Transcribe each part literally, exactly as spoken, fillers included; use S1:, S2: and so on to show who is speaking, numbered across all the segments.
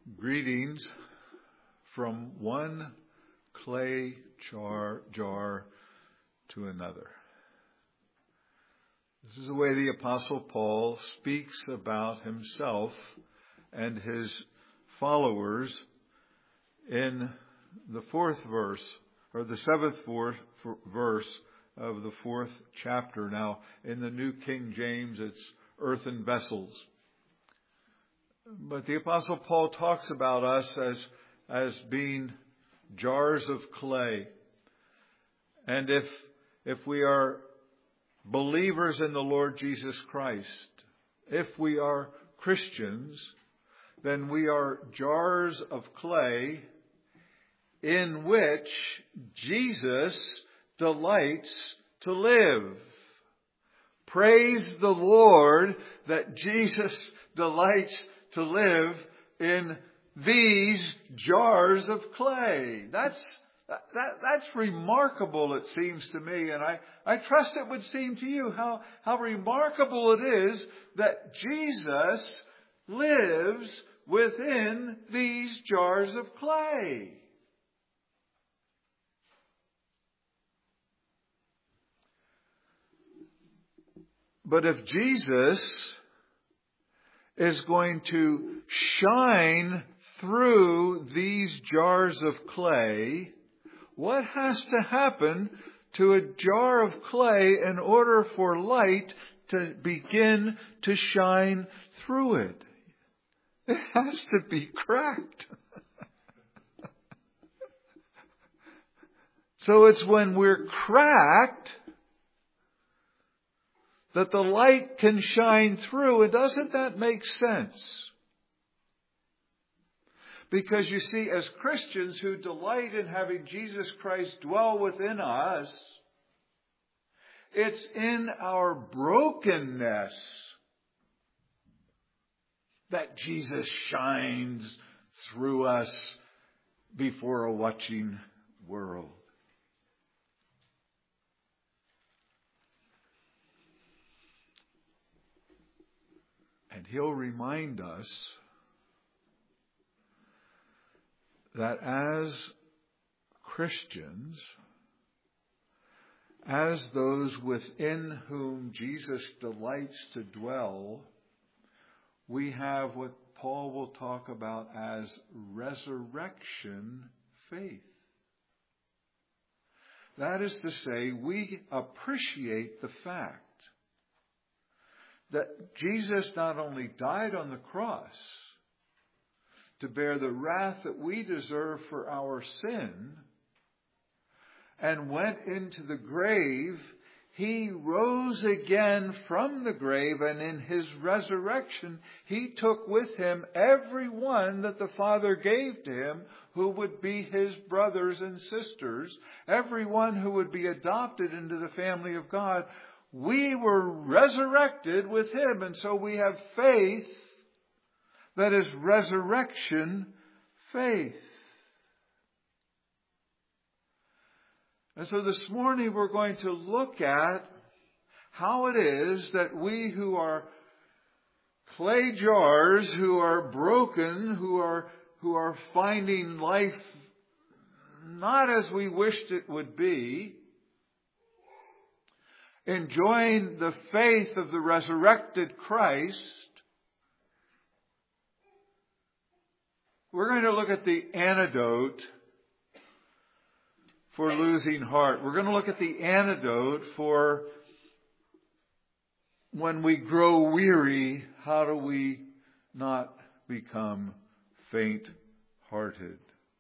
S1: Greetings from one clay jar, jar to another. This is the way the Apostle Paul speaks about himself and his followers in the fourth verse, or the seventh fourth verse of the fourth chapter. Now, in the New King James, it's earthen vessels. But the Apostle Paul talks about us as, as being jars of clay. And if, if we are believers in the Lord Jesus Christ, if we are Christians, then we are jars of clay in which Jesus delights to live. Praise the Lord that Jesus delights to live in these jars of clay. That's that, that's remarkable, it seems to me, and I, I trust it would seem to you how, how remarkable it is that Jesus lives within these jars of clay. But if Jesus is going to shine through these jars of clay, what has to happen to a jar of clay in order for light to begin to shine through it? It has to be cracked. So it's when we're cracked that the light can shine through. And doesn't that make sense? Because you see, as Christians who delight in having Jesus Christ dwell within us, it's in our brokenness that Jesus shines through us before a watching world. And He'll remind us that as Christians, as those within whom Jesus delights to dwell, we have what Paul will talk about as resurrection faith. That is to say, we appreciate the fact that Jesus not only died on the cross to bear the wrath that we deserve for our sin, and went into the grave, He rose again from the grave, and in His resurrection, He took with Him everyone that the Father gave to Him who would be His brothers and sisters, everyone who would be adopted into the family of God. We were resurrected with Him, and so we have faith that is resurrection faith. And so this morning we're going to look at how it is that we who are clay jars, who are broken, who are, who are finding life not as we wished it would be, enjoying the faith of the resurrected Christ, we're going to look at the antidote for losing heart. We're going to look at the antidote for when we grow weary, how do we not become faint-hearted?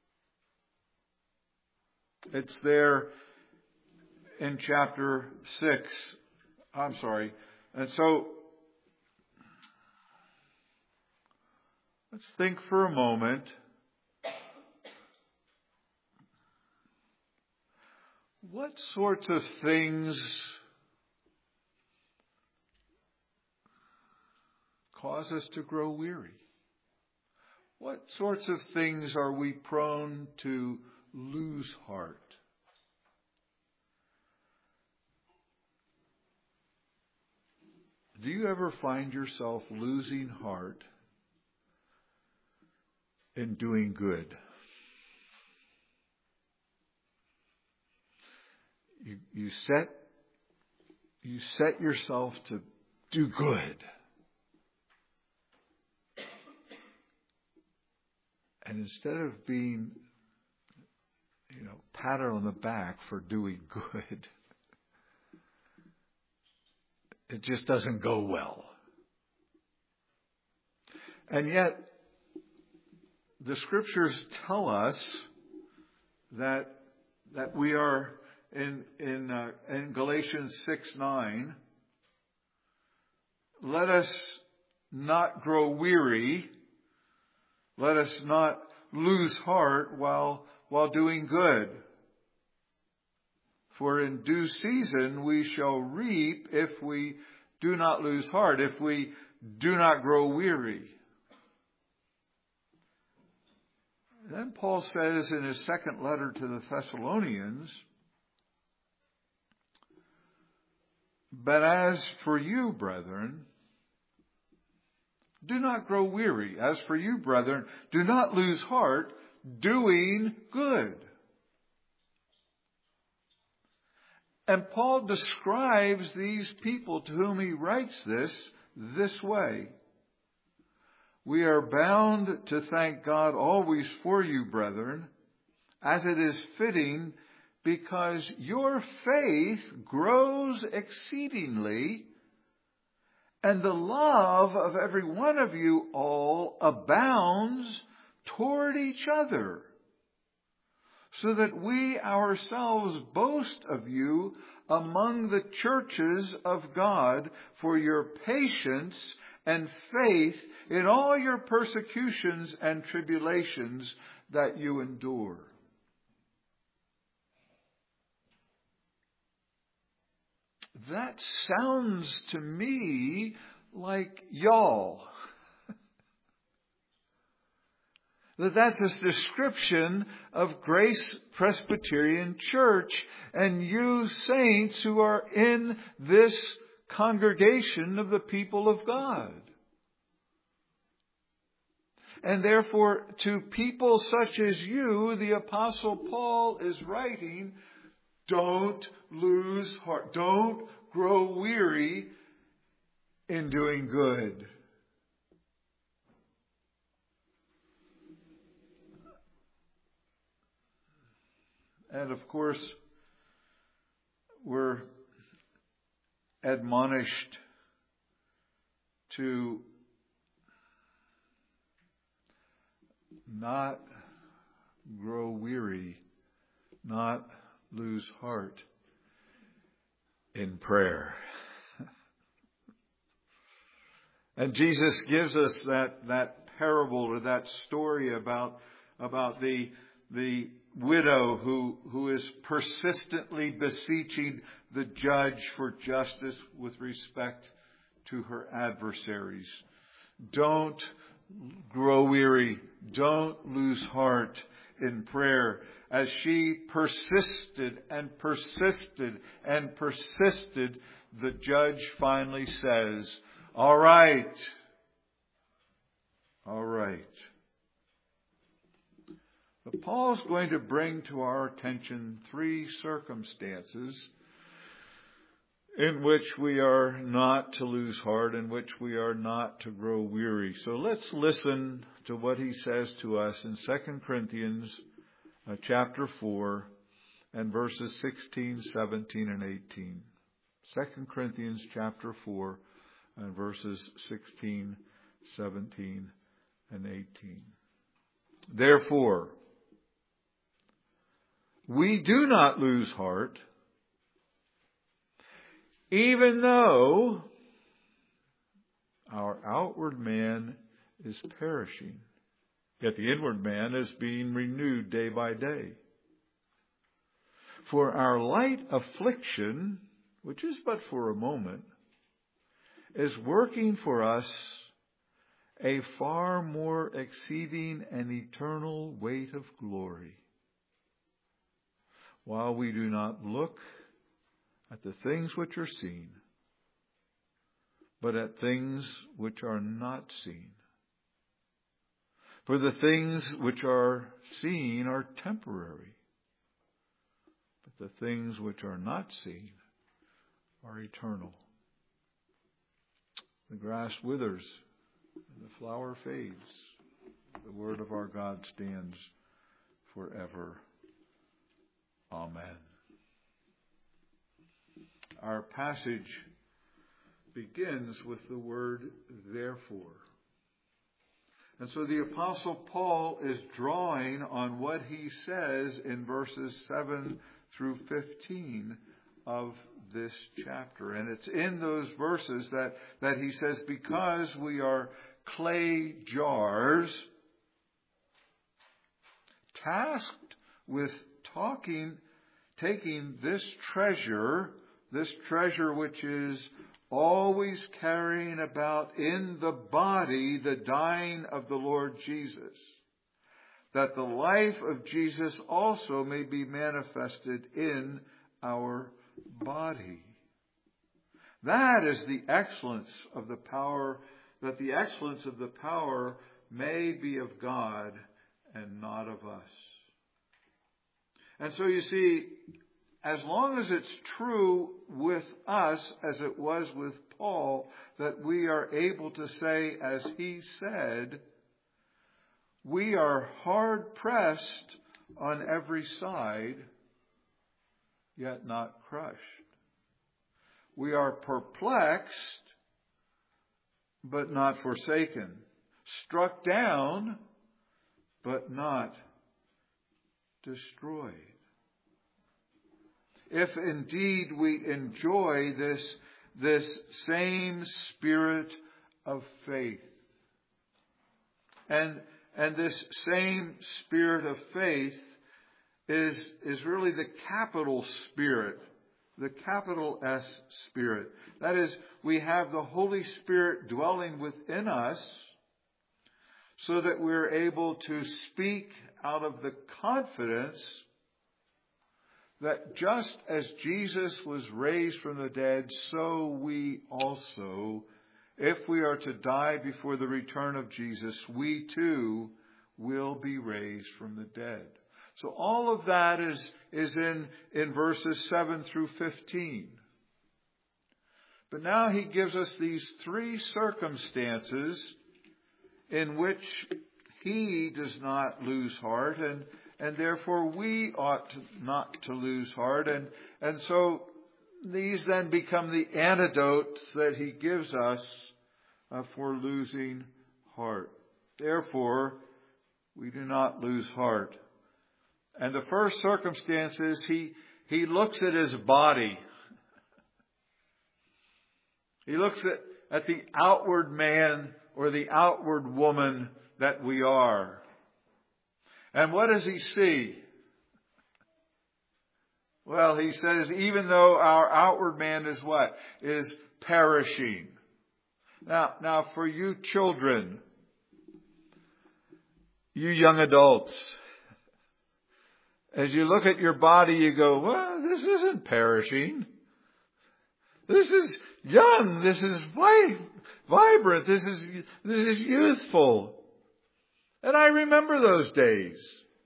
S1: It's there in chapter six. I'm sorry. And so, let's think for a moment. What sorts of things cause us to grow weary? What sorts of things are we prone to lose heart? Do you ever find yourself losing heart in doing good. You, you set you set yourself to do good. And instead of being, you know, patted on the back for doing good, it just doesn't go well. And yet, the Scriptures tell us that that we are in in uh, in Galatians six nine. Let us not grow weary. Let us not lose heart while while doing good. For in due season we shall reap if we do not lose heart, if we do not grow weary. Then Paul says in his second letter to the Thessalonians, but as for you, brethren, do not grow weary. As for you, brethren, do not lose heart doing good. And Paul describes these people to whom he writes this this way. We are bound to thank God always for you, brethren, as it is fitting, because your faith grows exceedingly, and the love of every one of you all abounds toward each other, so that we ourselves boast of you among the churches of God for your patience and faith in all your persecutions and tribulations that you endure. That sounds to me like y'all. That that's a description of Grace Presbyterian Church and you saints who are in this congregation of the people of God. And therefore, to people such as you, the Apostle Paul is writing, don't lose heart. Don't grow weary in doing good. And of course, we're admonished to not grow weary, not lose heart in prayer. And Jesus gives us that, that parable or that story about, about the, the widow who, who is persistently beseeching the judge for justice with respect to her adversaries. Don't grow weary. Don't lose heart in prayer. As she persisted and persisted and persisted, the judge finally says, all right, all right. But Paul's going to bring to our attention three circumstances in which we are not to lose heart, in which we are not to grow weary. So let's listen to what he says to us in Second Corinthians uh, chapter four and verses sixteen, seventeen, and eighteen. Second Corinthians chapter four and verses sixteen, seventeen, and eighteen. Therefore, we do not lose heart, even though our outward man is perishing, yet the inward man is being renewed day by day. For our light affliction, which is but for a moment, is working for us a far more exceeding and eternal weight of glory, while we do not look at the things which are seen, but at things which are not seen. For the things which are seen are temporary, but the things which are not seen are eternal. The grass withers and the flower fades. The word of our God stands forever. Amen. Our passage begins with the word therefore. And so the Apostle Paul is drawing on what he says in verses seven through fifteen of this chapter. And it's in those verses that, that he says, because we are clay jars, tasked with talking, taking this treasure, this treasure which is always carrying about in the body the dying of the Lord Jesus, that the life of Jesus also may be manifested in our body. That is the excellence of the power, that the excellence of the power may be of God and not of us. And so you see, as long as it's true with us as it was with Paul, that we are able to say, as he said, we are hard pressed on every side, yet not crushed. We are perplexed, but not forsaken. Struck down, but not destroyed. If indeed we enjoy this, this same spirit of faith. And, and this same spirit of faith is, is really the capital spirit, the capital S spirit. That is, we have the Holy Spirit dwelling within us so that we're able to speak out of the confidence that just as Jesus was raised from the dead, so we also, if we are to die before the return of Jesus, we too will be raised from the dead. So all of that is, is in, in verses seven through fifteen. But now he gives us these three circumstances in which he does not lose heart, and And therefore we ought to not to lose heart. And, and so these then become the antidotes that he gives us uh, for losing heart. Therefore, we do not lose heart. And the first circumstance is he, he looks at his body. He looks at, at the outward man or the outward woman that we are. And what does he see? Well, he says, even though our outward man is what? Is perishing. Now, now for you children, you young adults, as you look at your body, you go, well, this isn't perishing. This is young. This is vibrant. This is, this is youthful. And I remember those days.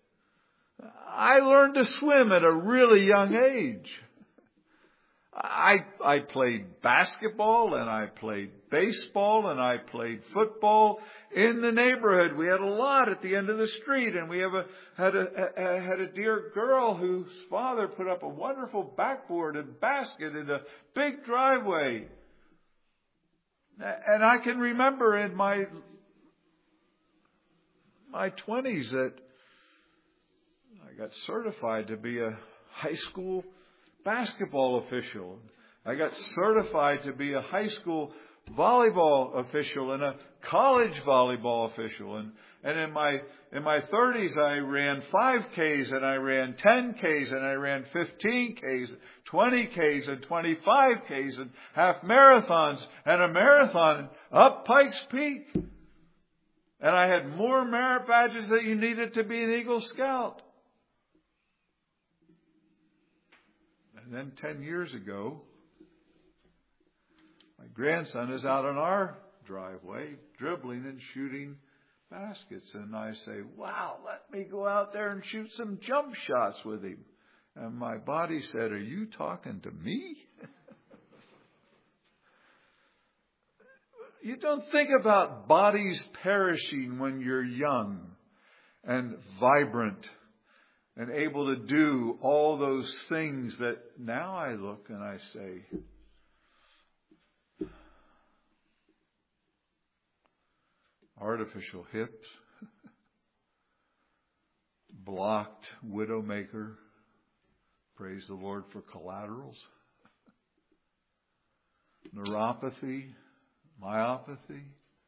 S1: I learned to swim at a really young age. I, I played basketball and I played baseball and I played football in the neighborhood. We had a lot at the end of the street, and we have a, had a, a had a dear girl whose father put up a wonderful backboard and basket in a big driveway. And I can remember in my my twenties that I got certified to be a high school basketball official. I got certified to be a high school volleyball official and a college volleyball official. And, and in my in my thirties, I ran five Ks and I ran ten Ks and I ran fifteen Ks, twenty Ks and twenty-five Ks and half marathons and a marathon up Pikes Peak. And I had more merit badges than you needed to be an Eagle Scout. And then ten years ago, my grandson is out on our driveway dribbling and shooting baskets. And I say, wow, let me go out there and shoot some jump shots with him. And my body said, are you talking to me? You don't think about bodies perishing when you're young and vibrant and able to do all those things that now I look and I say, artificial hips, blocked widowmaker, praise the Lord for collaterals, neuropathy, myopathy,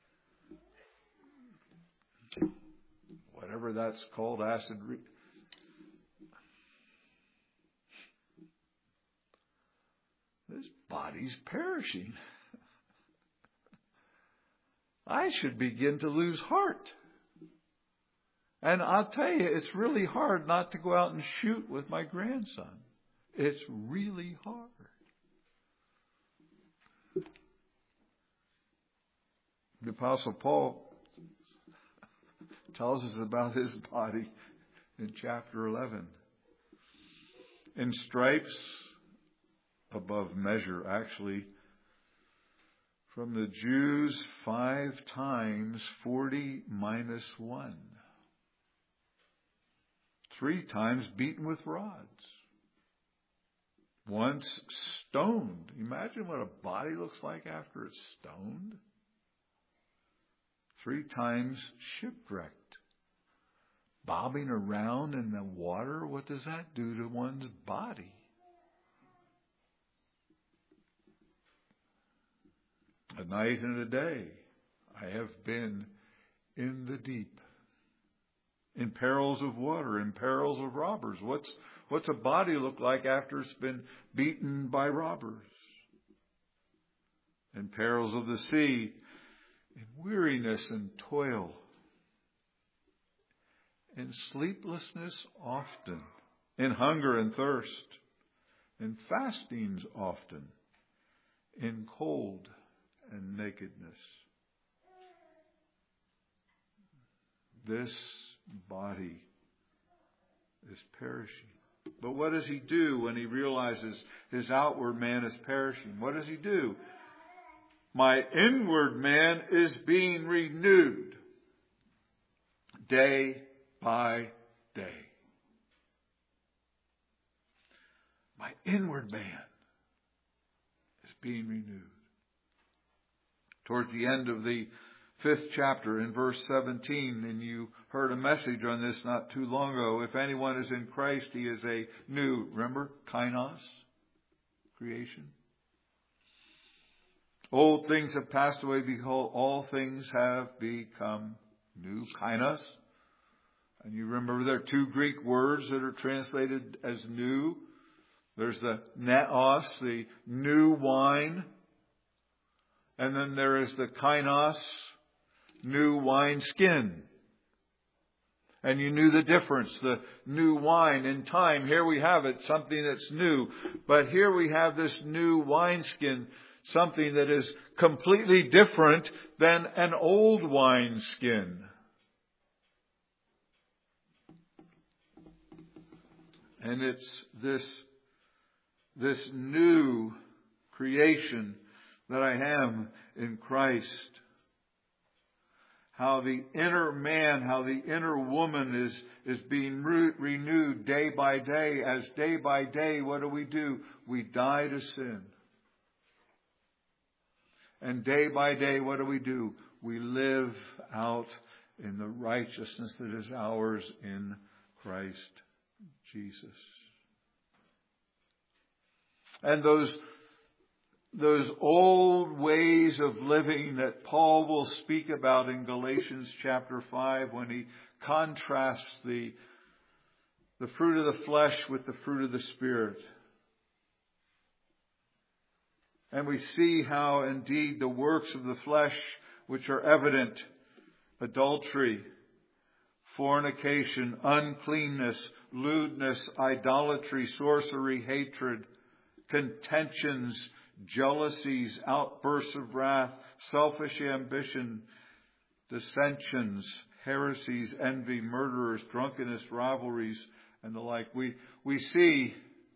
S1: whatever that's called, acid. Re- this body's perishing. I should begin to lose heart. And I'll tell you, it's really hard not to go out and shoot with my grandson. It's really hard. The Apostle Paul tells us about his body in chapter eleven. In stripes above measure, actually, from the Jews, five times forty minus one. Three times beaten with rods. Once stoned. Imagine what a body looks like after it's stoned. Three times shipwrecked. Bobbing around in the water, what does that do to one's body? A night and a day, I have been in the deep, in perils of water, in perils of robbers. What's what's a body look like after it's been beaten by robbers? In perils of the sea, in weariness and toil, in sleeplessness often, in hunger and thirst, in fastings often, in cold and nakedness. This body is perishing. But what does he do when he realizes his outward man is perishing? What does he do? My inward man is being renewed day by day. My inward man is being renewed. Towards the end of the fifth chapter in verse seventeen, and you heard a message on this not too long ago. If anyone is in Christ, he is a new, remember, kainos, creation. Old things have passed away, behold, all things have become new, kainos. And you remember there are two Greek words that are translated as new. There's the neos, the new wine. And then there is the kainos, new wine skin. And you knew the difference, the new wine in time. Here we have it, something that's new. But here we have this new wineskin, something that is completely different than an old wineskin. And it's this, this new creation that I am in Christ. How the inner man, how the inner woman is, is being re- renewed day by day. As day by day, what do we do? We die to sin. And day by day, what do we do? We live out in the righteousness that is ours in Christ Jesus. And those Those old ways of living that Paul will speak about in Galatians chapter five when he contrasts the, the fruit of the flesh with the fruit of the Spirit. And we see how indeed the works of the flesh, which are evident, adultery, fornication, uncleanness, lewdness, idolatry, sorcery, hatred, contentions, jealousies, outbursts of wrath, selfish ambition, dissensions, heresies, envy, murderers, drunkenness, rivalries, and the like. We, we see,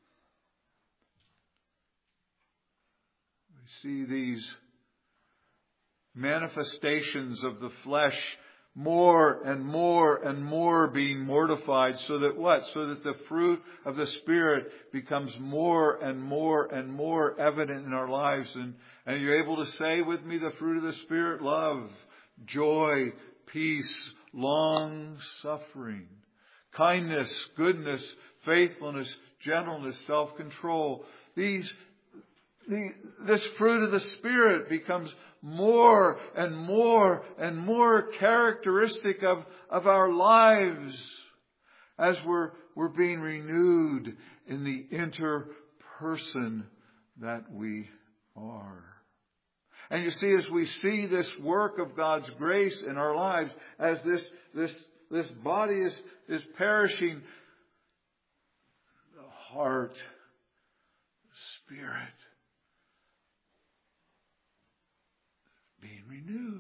S1: we see these manifestations of the flesh more and more and more being mortified, so that what? So that the fruit of the Spirit becomes more and more and more evident in our lives. And, and you're able to say with me the fruit of the Spirit: love, joy, peace, long suffering, kindness, goodness, faithfulness, gentleness, self-control. These The, this fruit of the Spirit becomes more and more and more characteristic of, of our lives as we're, we're being renewed in the inner person that we are. And you see, as we see this work of God's grace in our lives, as this, this, this body is, is perishing, the heart, the Spirit, being renewed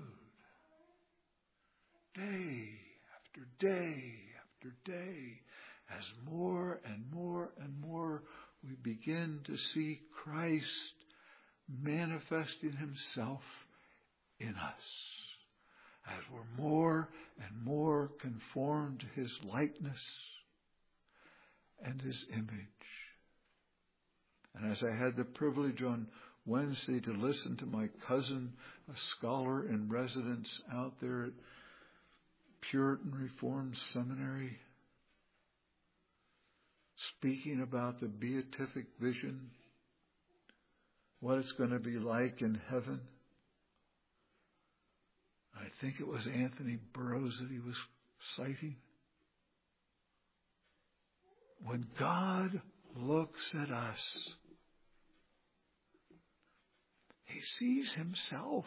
S1: day after day after day, as more and more and more we begin to see Christ manifesting Himself in us, as we're more and more conformed to His likeness and His image. And as I had the privilege on Wednesday to listen to my cousin, a scholar in residence out there at Puritan Reformed Seminary, speaking about the beatific vision, what it's going to be like in heaven. I think it was Anthony Burroughs that he was citing. When God looks at us, He sees Himself.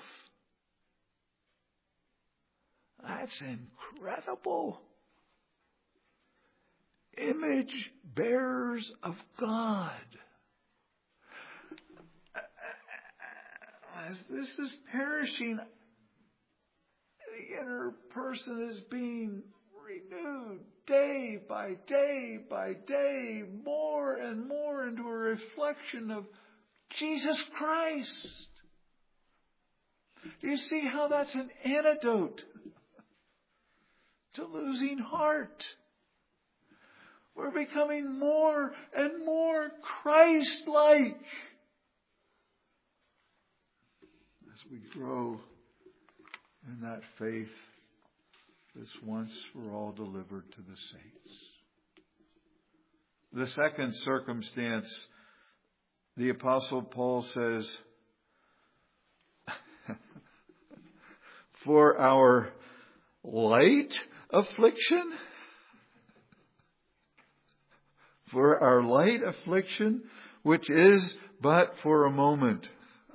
S1: That's incredible. Image bearers of God. As this is perishing, the inner person is being renewed day by day by day, more and more into a reflection of Jesus Christ. Do you see how that's an antidote to losing heart? We're becoming more and more Christ-like as we grow in that faith that's once for all delivered to the saints. The second circumstance, the Apostle Paul says, for our light affliction, for our light affliction, which is but for a moment.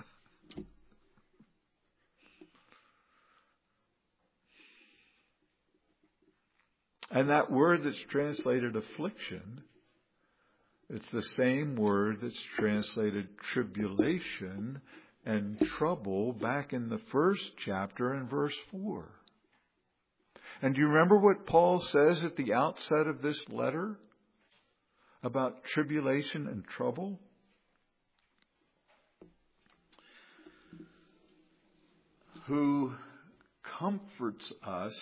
S1: And that word that's translated affliction, it's the same word that's translated tribulation and trouble back in the first chapter in verse four. And do you remember what Paul says at the outset of this letter about tribulation and trouble? Who comforts us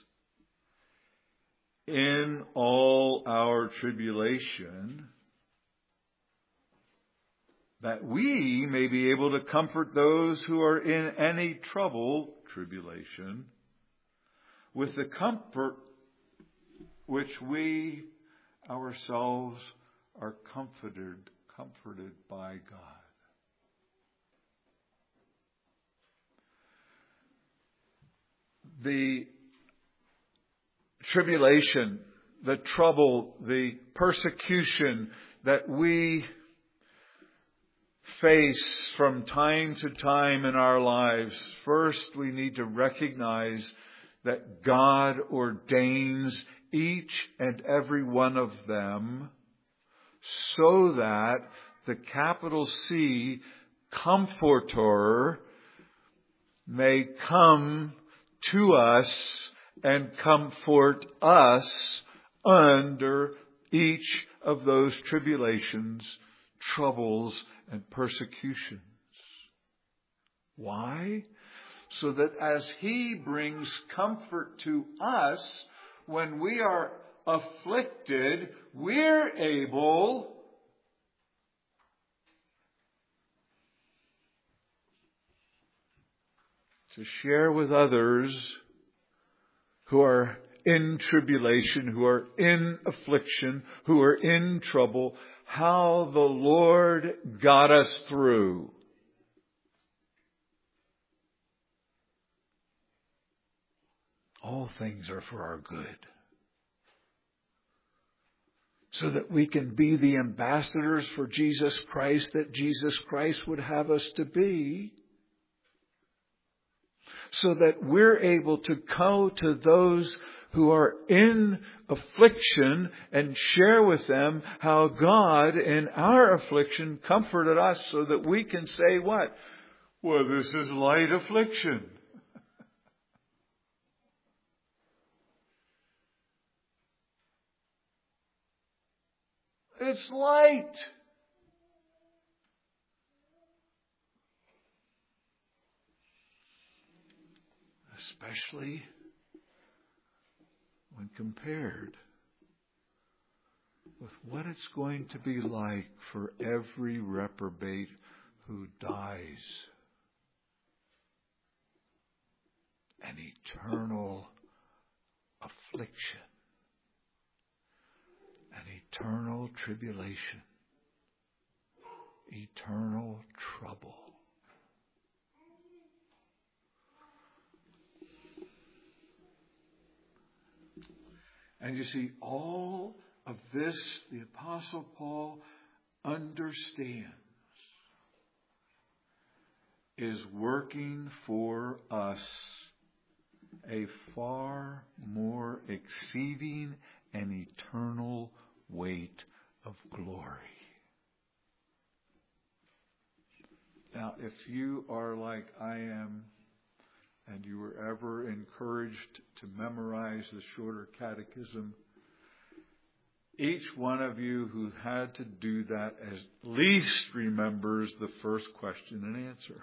S1: in all our tribulation, that we may be able to comfort those who are in any trouble, tribulation, with the comfort which we ourselves are comforted, comforted by God. The tribulation, the trouble, the persecution that we face from time to time in our lives, first we need to recognize that God ordains each and every one of them so that the capital C Comforter may come to us and comfort us under each of those tribulations, troubles, and persecutions. Why? So that as He brings comfort to us when we are afflicted, we're able to share with others who are in tribulation, who are in affliction, who are in trouble, how the Lord got us through. All things are for our good, so that we can be the ambassadors for Jesus Christ that Jesus Christ would have us to be, so that we're able to go to those who are in affliction and share with them how God in our affliction comforted us, so that we can say what? Well, this is light affliction. It's light. Especially when compared with what it's going to be like for every reprobate who dies. An eternal affliction. An eternal tribulation. Eternal trouble. And you see, all of this the Apostle Paul understands is working for us a far more exceeding and eternal weight of glory. Now, if you are like I am, and you were ever encouraged to memorize the shorter catechism, each one of you who had to do that at least remembers the first question and answer.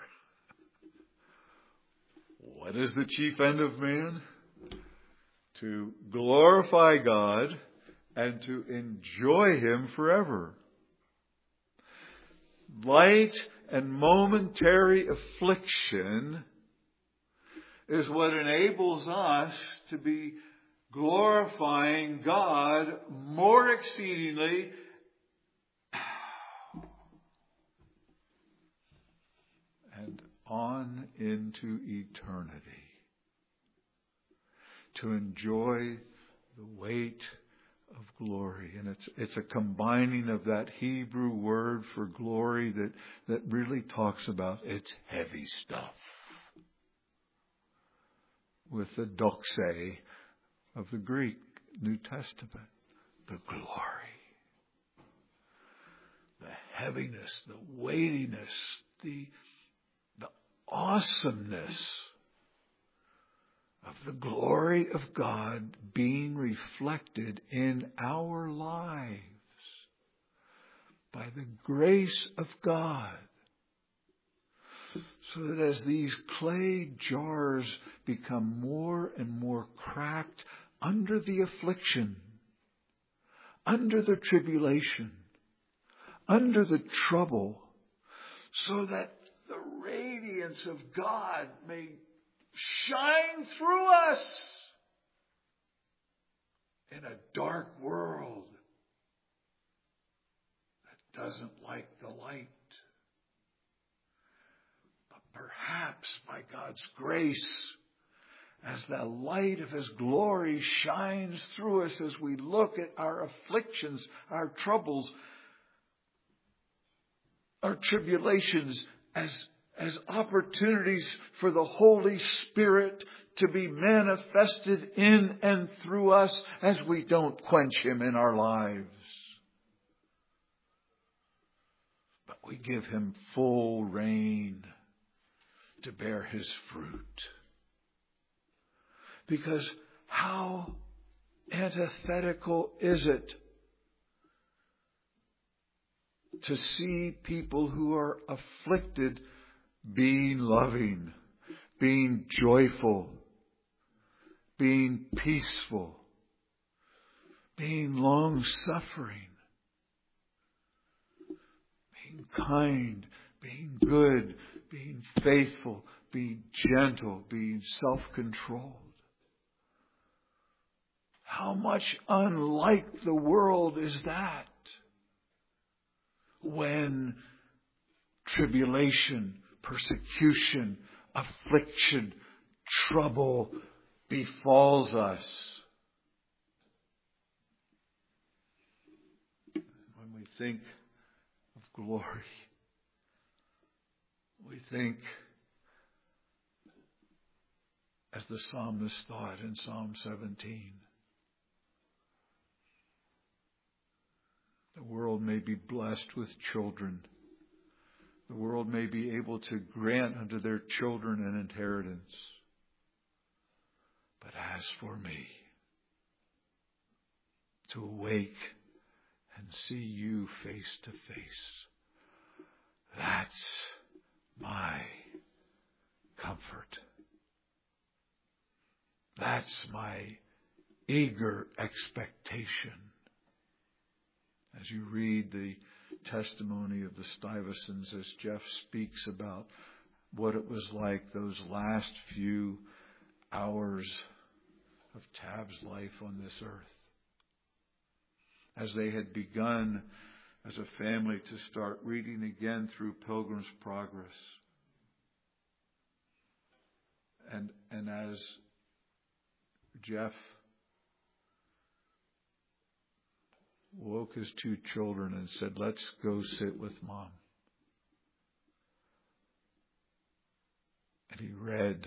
S1: What is the chief end of man? To glorify God and to enjoy Him forever. Light and momentary affliction is what enables us to be glorifying God more exceedingly and on into eternity. To enjoy the weight of glory. And it's it's a combining of that Hebrew word for glory that, that really talks about it's heavy stuff, with the doxa of the Greek New Testament, the glory, the heaviness, the weightiness, the, the awesomeness of the glory of God being reflected in our lives by the grace of God. So that as these clay jars become more and more cracked under the affliction, under the tribulation, under the trouble, so that the radiance of God may shine through us in a dark world that doesn't like the light. Perhaps by God's grace, as the light of His glory shines through us as we look at our afflictions, our troubles, our tribulations, as, as opportunities for the Holy Spirit to be manifested in and through us as we don't quench Him in our lives. But we give Him full reign to bear His fruit. Because How antithetical is it to see people who are afflicted being loving, being joyful, being peaceful, being long-suffering, being kind, being good, being faithful, being gentle, being self-controlled. How much unlike the world is that? When tribulation, persecution, affliction, trouble befalls us. When we think of glory, we think, as the psalmist thought in Psalm seventeen, the world may be blessed with children. The world may be able to grant unto their children an inheritance. But as for me, to awake and see you face to face, that's my comfort. That's my eager expectation. As you read the testimony of the Stuyvesants, as Jeff speaks about what it was like those last few hours of Tab's life on this earth, as they had begun as a family to start reading again through Pilgrim's Progress, and and as Jeff woke his two children and said, "Let's go sit with Mom." And he read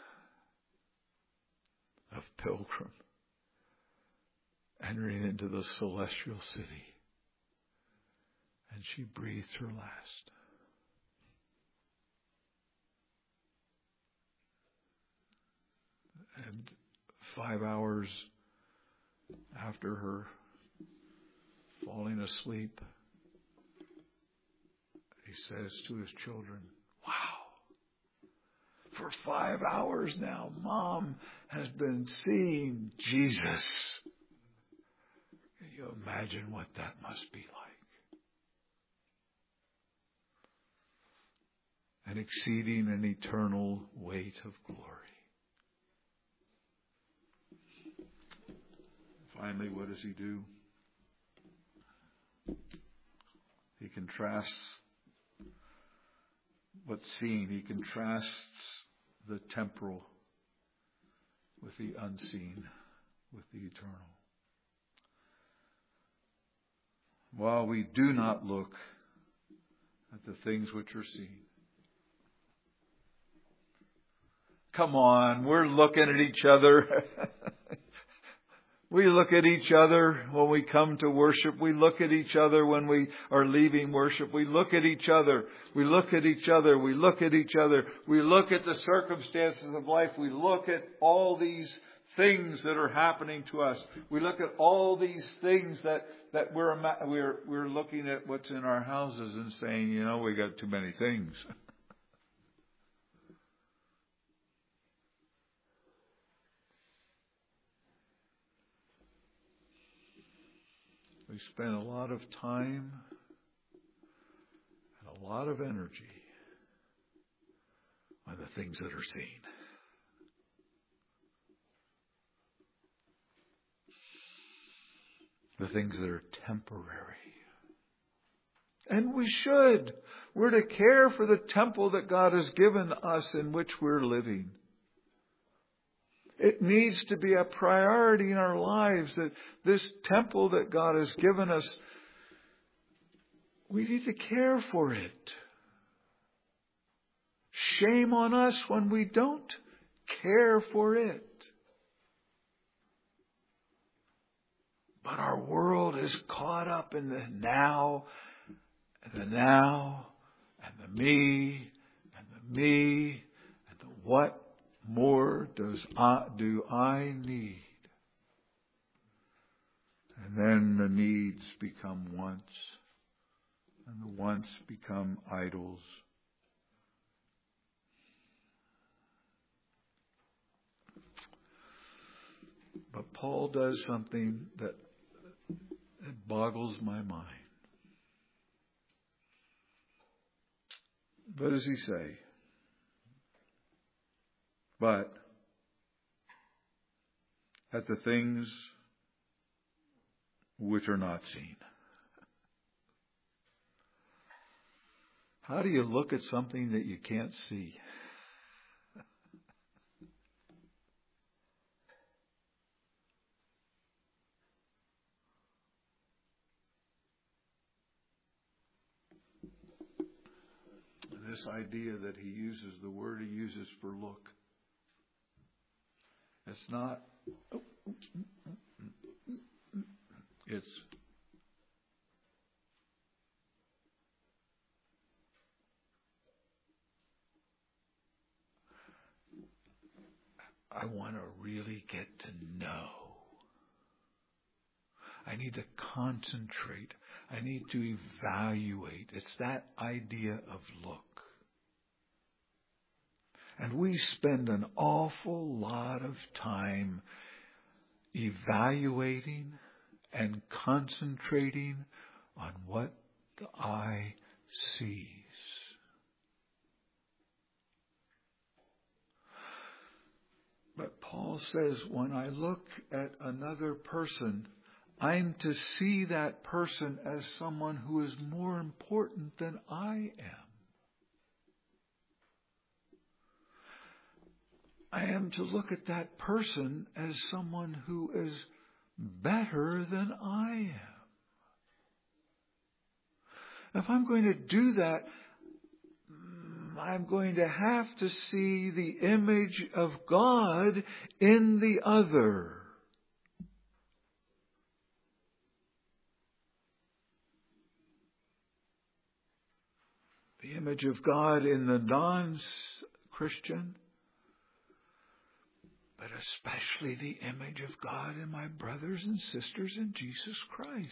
S1: of Pilgrim entering into the celestial city. And she breathed her last. And five hours after her falling asleep, he says to his children, "Wow, for five hours now, Mom has been seeing Jesus." Can you imagine what that must be like? An exceeding and eternal weight of glory. Finally, what does he do? He contrasts what's seen. He contrasts the temporal with the unseen, with the eternal. While we do not look at the things which are seen. Come on, we're looking at each other. We look at each other when we come to worship. We look at each other when we are leaving worship. We look at each other. We look at each other. We look at each other. We look at the circumstances of life. We look at all these things that are happening to us. We look at all these things that, that we're, we're, we're looking at what's in our houses and saying, you know, we got too many things. We spend a lot of time and a lot of energy on the things that are seen. The things that are temporary. And we should. We're to care for the temple that God has given us in which we're living. It needs to be a priority in our lives that this temple that God has given us, we need to care for it. Shame on us when we don't care for it. But our world is caught up in the now, and the now, and the me, and the me, and the what more does I, do I need? And then the needs become wants, and the wants become idols. But Paul does something that, that boggles my mind. What does he say? But at the things which are not seen. How do you look at something that you can't see? This idea that he uses, the word he uses for look. It's not, it's I want to really get to know. I need to concentrate. I need to evaluate. It's that idea of look. And we spend an awful lot of time evaluating and concentrating on what the eye sees. But Paul says, when I look at another person, I'm to see that person as someone who is more important than I am. I am to look at that person as someone who is better than I am. If I'm going to do that, I'm going to have to see the image of God in the other. The image of God in the non-Christian, but especially the image of God in my brothers and sisters in Jesus Christ,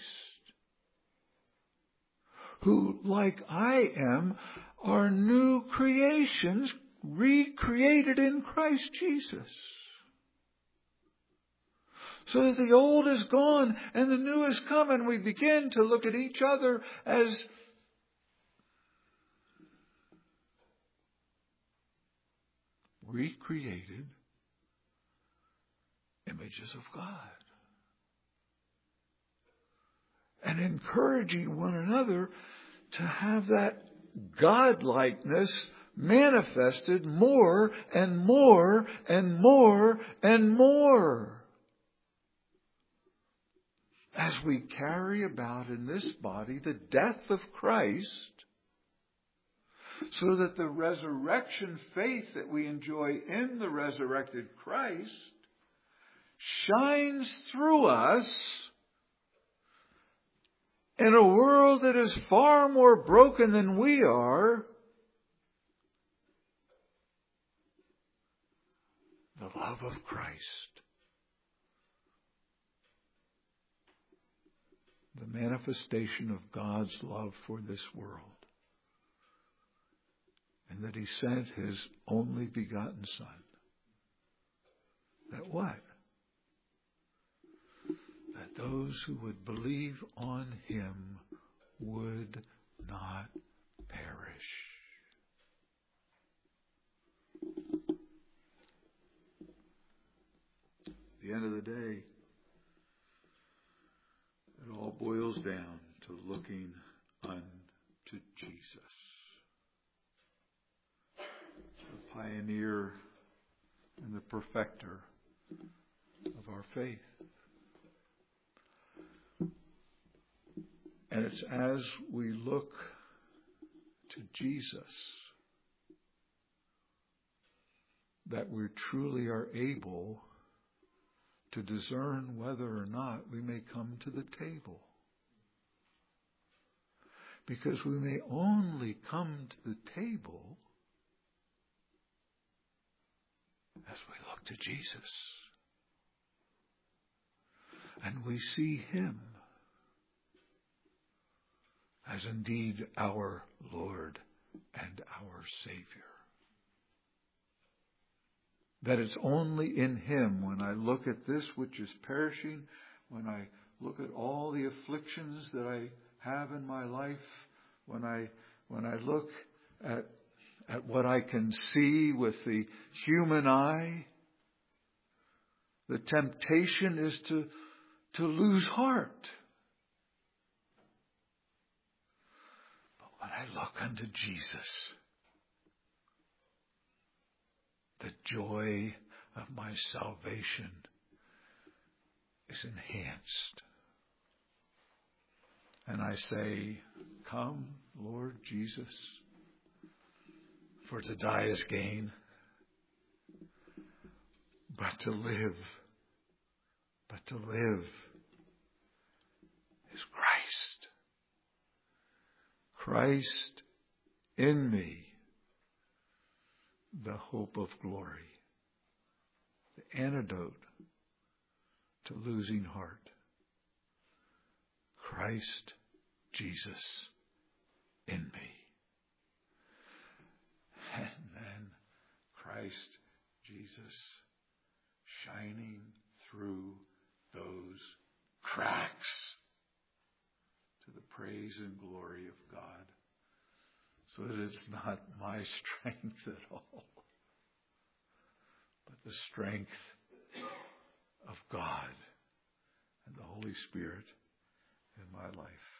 S1: who, like I am, are new creations recreated in Christ Jesus. So that the old is gone and the new is come, and we begin to look at each other as recreated images of God. And encouraging one another to have that God-likeness manifested more and more and more and more. As we carry about in this body the death of Christ, so that the resurrection faith that we enjoy in the resurrected Christ shines through us in a world that is far more broken than we are. The love of Christ. The manifestation of God's love for this world. And that He sent His only begotten Son. That what? That those who would believe on Him would not perish. At the end of the day, it all boils down to looking unto Jesus. The pioneer and the perfecter of our faith. And it's as we look to Jesus that we truly are able to discern whether or not we may come to the table. Because we may only come to the table as we look to Jesus. And we see Him as indeed our Lord and our Savior. That it's only in Him, when I look at this which is perishing, when I look at all the afflictions that I have in my life, when I when I look at at what I can see with the human eye, the temptation is to, to lose heart. But when I look unto Jesus, the joy of my salvation is enhanced. And I say, come, Lord Jesus, for to die is gain, but to live, but to live is Christ. Christ in me, the hope of glory, the antidote to losing heart. Christ Jesus in me. And then Christ Jesus shining through those cracks to the praise and glory of God, so that it's not my strength at all, but the strength of God and the Holy Spirit in my life.